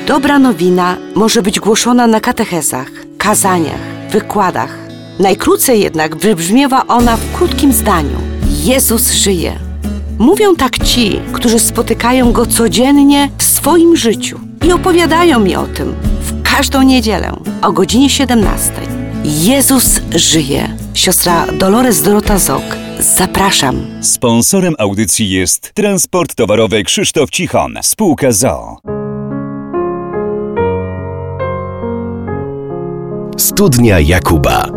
Dobra nowina może być głoszona na katechezach, kazaniach, wykładach. Najkrócej jednak wybrzmiewa ona w krótkim zdaniu. Jezus żyje. Mówią tak ci, którzy spotykają Go codziennie w swoim życiu i opowiadają mi o tym w każdą niedzielę o godzinie 17. Jezus żyje. Siostra Dolores Dorota Zok. Zapraszam. Sponsorem audycji jest Transport Towarowy Krzysztof Cichon, spółka z.o.o. Studnia Jakuba.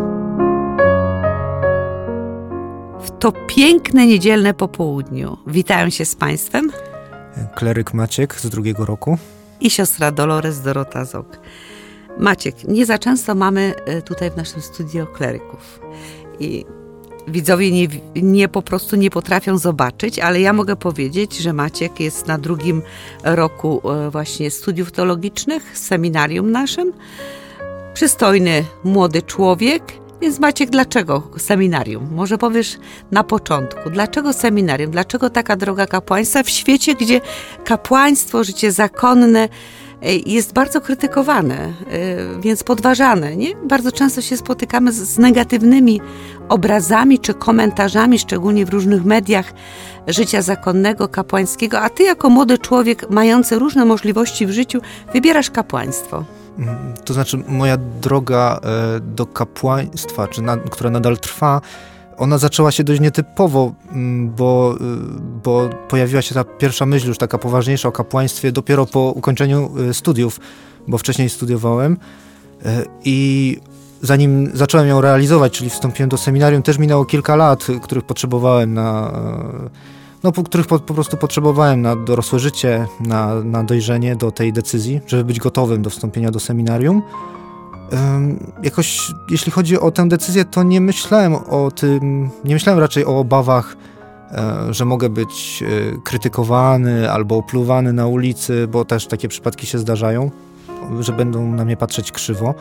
W to piękne niedzielne popołudniu witają się z Państwem kleryk Maciek z 2 roku i siostra Dolores Dorota Zok. Maciek, nie za często mamy tutaj w naszym studio kleryków i widzowie po prostu nie potrafią zobaczyć, ale ja mogę powiedzieć, że Maciek jest na 2 roku właśnie studiów teologicznych, seminarium naszym. Przystojny, młody człowiek. Więc Maciek, dlaczego seminarium? Może powiesz na początku, dlaczego seminarium? Dlaczego taka droga kapłaństwa w świecie, gdzie kapłaństwo, życie zakonne jest bardzo krytykowane, więc podważane, nie? Bardzo często się spotykamy z negatywnymi obrazami czy komentarzami, szczególnie w różnych mediach życia zakonnego, kapłańskiego, a ty jako młody człowiek mający różne możliwości w życiu wybierasz kapłaństwo. To znaczy moja droga do kapłaństwa, która nadal trwa, ona zaczęła się dość nietypowo, bo pojawiła się ta pierwsza myśl już taka poważniejsza o kapłaństwie dopiero po ukończeniu studiów, bo wcześniej studiowałem i zanim zacząłem ją realizować, czyli wstąpiłem do seminarium, też minęło kilka lat, których potrzebowałem których po prostu potrzebowałem na dorosłe życie, na dojrzenie do tej decyzji, żeby być gotowym do wstąpienia do seminarium. Jakoś, jeśli chodzi o tę decyzję, to nie myślałem o tym, nie myślałem raczej o obawach, że mogę być krytykowany albo opluwany na ulicy, bo też takie przypadki się zdarzają, że będą na mnie patrzeć krzywo.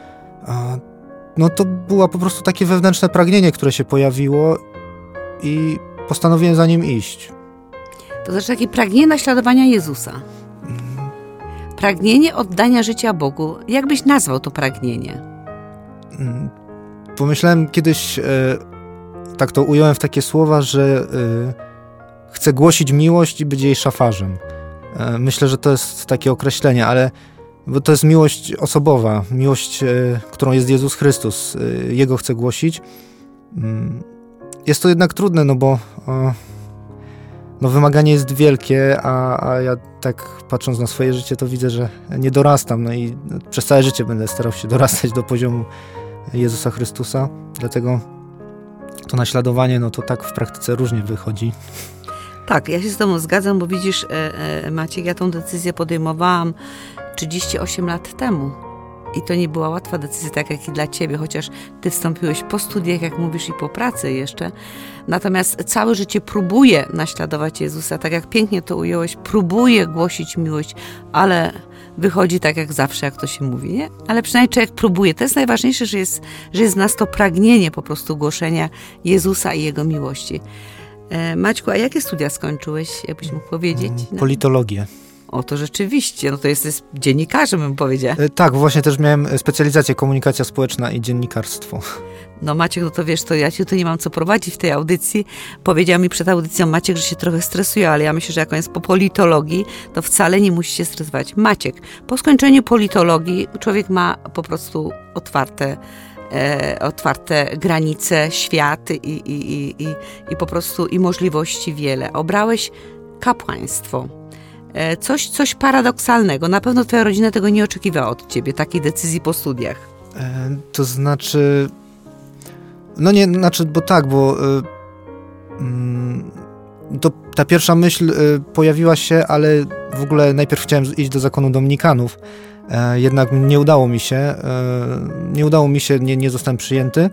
To było po prostu takie wewnętrzne pragnienie, które się pojawiło i postanowiłem za nim iść. To znaczy takie pragnienie naśladowania Jezusa. Pragnienie oddania życia Bogu. Jak byś nazwał to pragnienie? Pomyślałem kiedyś, tak to ująłem w takie słowa, że chcę głosić miłość i być jej szafarzem. Myślę, że to jest takie określenie, bo to jest miłość osobowa, miłość, którą jest Jezus Chrystus. Jego chcę głosić. Jest to jednak trudne, bo wymaganie jest wielkie, a ja tak patrząc na swoje życie, to widzę, że nie dorastam. I przez całe życie będę starał się dorastać do poziomu Jezusa Chrystusa. Dlatego to naśladowanie, to tak w praktyce różnie wychodzi. Tak, ja się z tobą zgadzam, bo widzisz, Maciek, ja tą decyzję podejmowałam 38 lat temu. I to nie była łatwa decyzja, tak jak i dla ciebie, chociaż ty wstąpiłeś po studiach, jak mówisz, i po pracy jeszcze. Natomiast całe życie próbuję naśladować Jezusa, tak jak pięknie to ująłeś, próbuję głosić miłość, ale wychodzi tak jak zawsze, jak to się mówi, nie? Ale przynajmniej człowiek próbuje. To jest najważniejsze, że jest w nas to pragnienie po prostu głoszenia Jezusa i Jego miłości. Maćku, a jakie studia skończyłeś, jakbyś mógł powiedzieć? Politologię. O, to rzeczywiście, to jesteś dziennikarzem, bym powiedziała. Tak, właśnie też miałem specjalizację komunikacja społeczna i dziennikarstwo. Maciek, to wiesz, to ja ci tu nie mam co prowadzić w tej audycji. Powiedział mi przed audycją Maciek, że się trochę stresuje, ale ja myślę, że jak on jest po politologii, to wcale nie musi się stresować. Maciek, po skończeniu politologii człowiek ma po prostu otwarte granice, świat i po prostu i możliwości wiele. Obrałeś kapłaństwo. Coś paradoksalnego. Na pewno twoja rodzina tego nie oczekiwała od ciebie, takiej decyzji po studiach. To znaczy... To ta pierwsza myśl pojawiła się, ale w ogóle najpierw chciałem iść do zakonu dominikanów. Jednak nie udało mi się, nie zostałem przyjęty.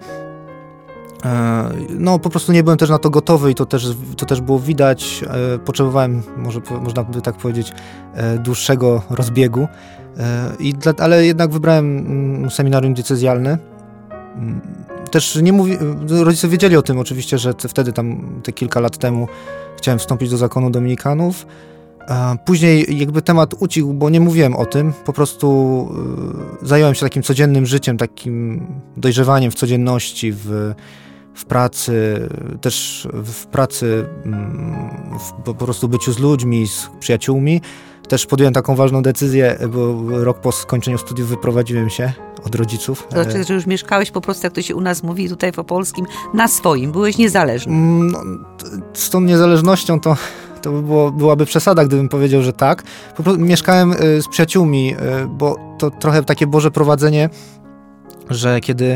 Po prostu nie byłem też na to gotowy i to też było widać. Potrzebowałem, można by tak powiedzieć, dłuższego rozbiegu. Ale jednak wybrałem seminarium diecezjalne. Też rodzice wiedzieli o tym oczywiście, że wtedy te kilka lat temu chciałem wstąpić do zakonu dominikanów. Później jakby temat ucichł, bo nie mówiłem o tym, po prostu zająłem się takim codziennym życiem, takim dojrzewaniem w codzienności, w pracy, też w pracy, po prostu byciu z ludźmi, z przyjaciółmi. Też podjąłem taką ważną decyzję, bo rok po skończeniu studiów wyprowadziłem się od rodziców. To znaczy, że już mieszkałeś po prostu, jak to się u nas mówi tutaj w opolskim, na swoim, byłeś niezależny. No, z tą niezależnością to byłaby przesada, gdybym powiedział, że tak. Po prostu mieszkałem z przyjaciółmi, bo to trochę takie Boże prowadzenie, że kiedy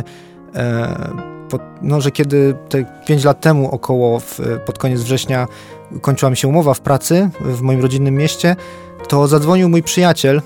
kiedy te 5 lat temu około, pod koniec września kończyła mi się umowa w pracy w moim rodzinnym mieście, to zadzwonił mój przyjaciel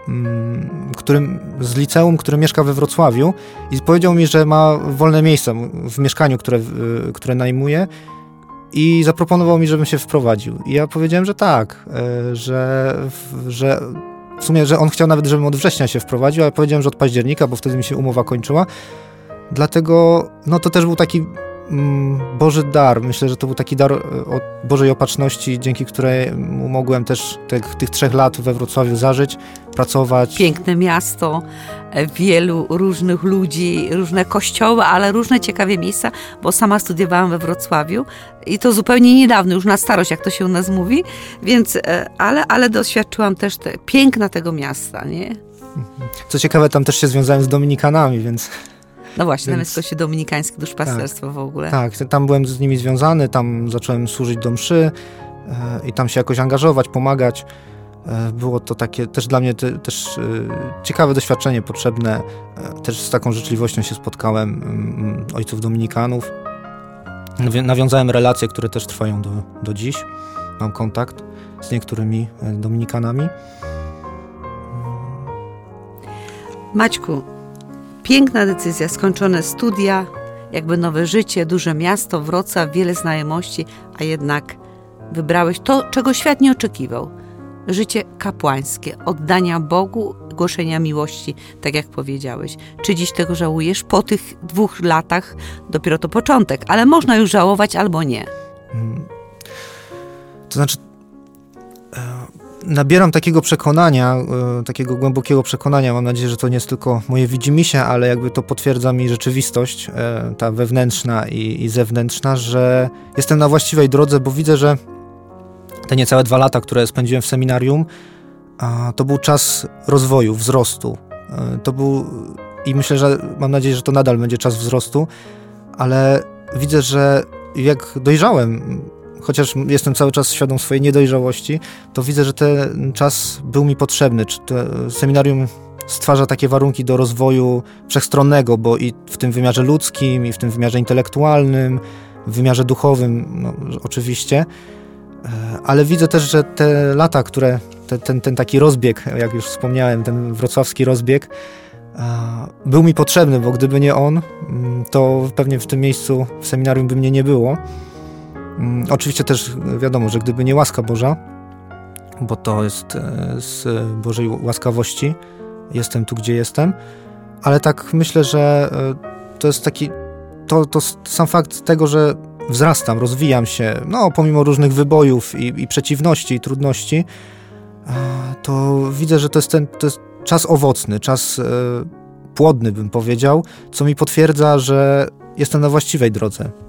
z liceum, który mieszka we Wrocławiu i powiedział mi, że ma wolne miejsce w mieszkaniu, które najmuje i zaproponował mi, żebym się wprowadził. I ja powiedziałem, że tak, że w sumie, że on chciał nawet, żebym od września się wprowadził, ale powiedziałem, że od października, bo wtedy mi się umowa kończyła. Dlatego, to też był taki Boży dar. Myślę, że to był taki dar od Bożej Opatrzności, dzięki któremu mogłem też tych 3 lat we Wrocławiu zażyć, pracować. Piękne miasto, wielu różnych ludzi, różne kościoły, ale różne ciekawe miejsca, bo sama studiowałam we Wrocławiu i to zupełnie niedawno, już na starość, jak to się u nas mówi, więc, ale doświadczyłam też piękna tego miasta, nie? Co ciekawe, tam też się związałem z Dominikanami, więc... No właśnie, tam jest Kościół Dominikański, duszpasterstwo tak, w ogóle. Tak, tam byłem z nimi związany, tam zacząłem służyć do mszy i tam się jakoś angażować, pomagać. Było to takie też dla mnie też ciekawe doświadczenie, potrzebne. Też z taką życzliwością się spotkałem ojców dominikanów. Nawiązałem relacje, które też trwają do dziś. Mam kontakt z niektórymi dominikanami. Maćku, piękna decyzja, skończone studia, jakby nowe życie, duże miasto, Wrocław, wiele znajomości, a jednak wybrałeś to, czego świat nie oczekiwał. Życie kapłańskie, oddania Bogu, głoszenia miłości, tak jak powiedziałeś. Czy dziś tego żałujesz? Po tych 2 latach dopiero to początek, ale można już żałować albo nie. To znaczy, nabieram takiego przekonania, takiego głębokiego przekonania, mam nadzieję, że to nie jest tylko moje widzimisię, ale jakby to potwierdza mi rzeczywistość, ta wewnętrzna i zewnętrzna, że jestem na właściwej drodze, bo widzę, że te niecałe 2 lata, które spędziłem w seminarium, to był czas rozwoju, wzrostu. To był, i myślę, że mam nadzieję, że to nadal będzie czas wzrostu, ale widzę, że jak dojrzałem, chociaż jestem cały czas świadom swojej niedojrzałości, to widzę, że ten czas był mi potrzebny. Seminarium stwarza takie warunki do rozwoju wszechstronnego, bo i w tym wymiarze ludzkim, i w tym wymiarze intelektualnym, w wymiarze duchowym, oczywiście. Ale widzę też, że te lata, które ten taki rozbieg, jak już wspomniałem, ten wrocławski rozbieg, był mi potrzebny, bo gdyby nie on, to pewnie w tym miejscu w seminarium by mnie nie było. Oczywiście też wiadomo, że gdyby nie łaska Boża, bo to jest z Bożej łaskawości, jestem tu, gdzie jestem, ale tak myślę, że to jest taki, to sam fakt tego, że wzrastam, rozwijam się, pomimo różnych wybojów i przeciwności i trudności, to widzę, że to jest czas owocny, czas płodny, bym powiedział, co mi potwierdza, że jestem na właściwej drodze.